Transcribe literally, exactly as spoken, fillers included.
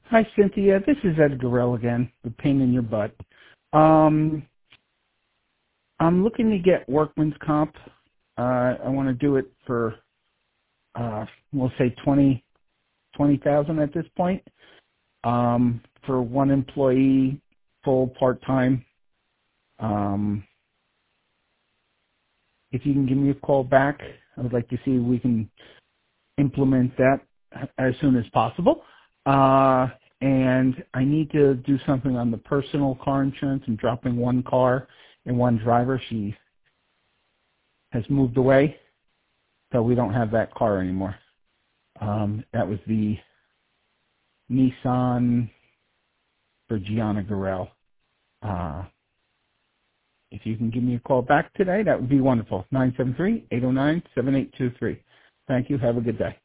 Hi, Cynthia. This is Ed Gorell again, the pain in your butt. Um, I'm looking to get workman's comp. Uh, I want to do it for, uh, we'll say twenty, twenty thousand at this point. Um, for one employee, full part-time. Um, if you can give me a call back, I would like to see if we can implement that as soon as possible. Uh, and I need to do something on the personal car insurance. I'm dropping one car and one driver. She has moved away, so we don't have that car anymore. Um, that was the Nissan for Gianna Gorell. Uh, if you can give me a call back today, that would be wonderful. nine seven three, eight oh nine, seven eight two three. Thank you. Have a good day.